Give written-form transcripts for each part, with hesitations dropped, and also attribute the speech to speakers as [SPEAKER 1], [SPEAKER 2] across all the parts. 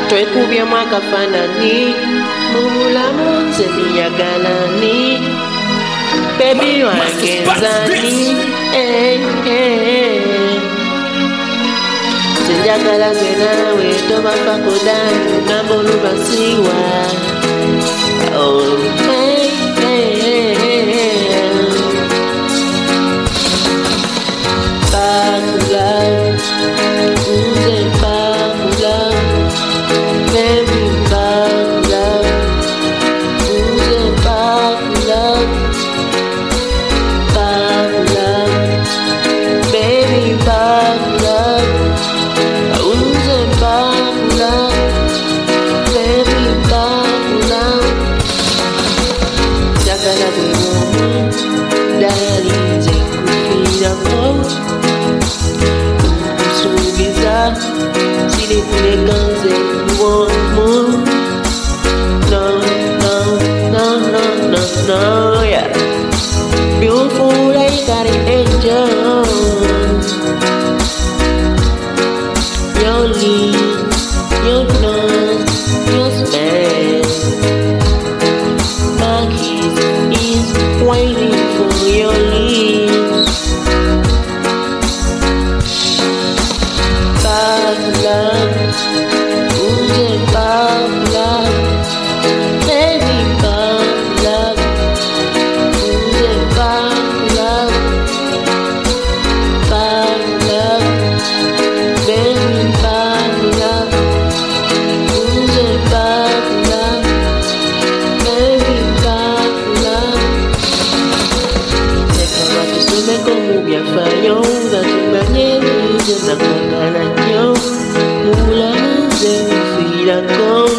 [SPEAKER 1] twekubye mu akafaananyi mu bulamu nze niyagalani bebi wange nzani nze njagala gwe naawe tobafako dani namba olubasiwa No, yeah. Beautiful like an angel. Your lips, your nose, your smell. My kiss is waiting for your lips. Bad love, who's a bad love? Baby, bad love. Fallo, dame nieve, la yo, mula de fila con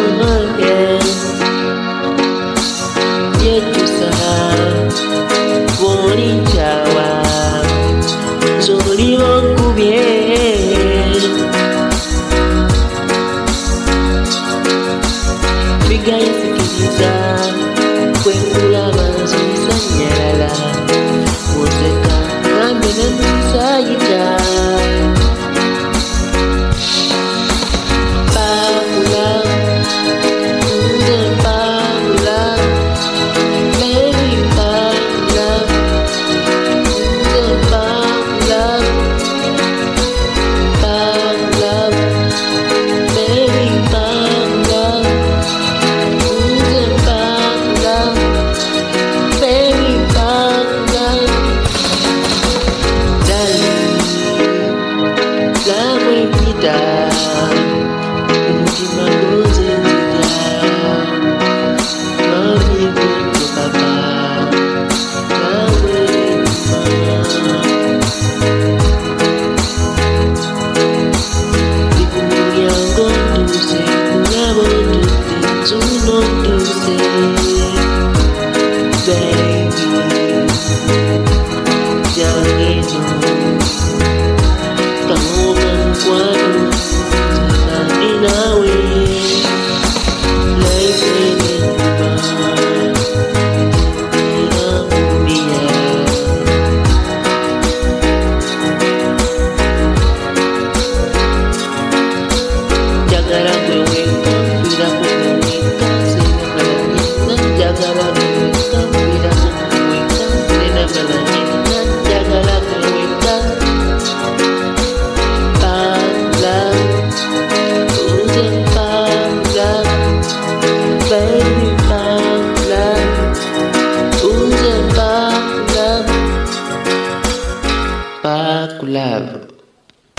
[SPEAKER 1] y tu sabes, bonita va, solido cubierto, figa y siquiza, cuando la vas a señalar, música. I'm inside you die. Paula, Paula, baby Paula, Paula, Paula, baby Paula, Paula, baby Paula. Paula,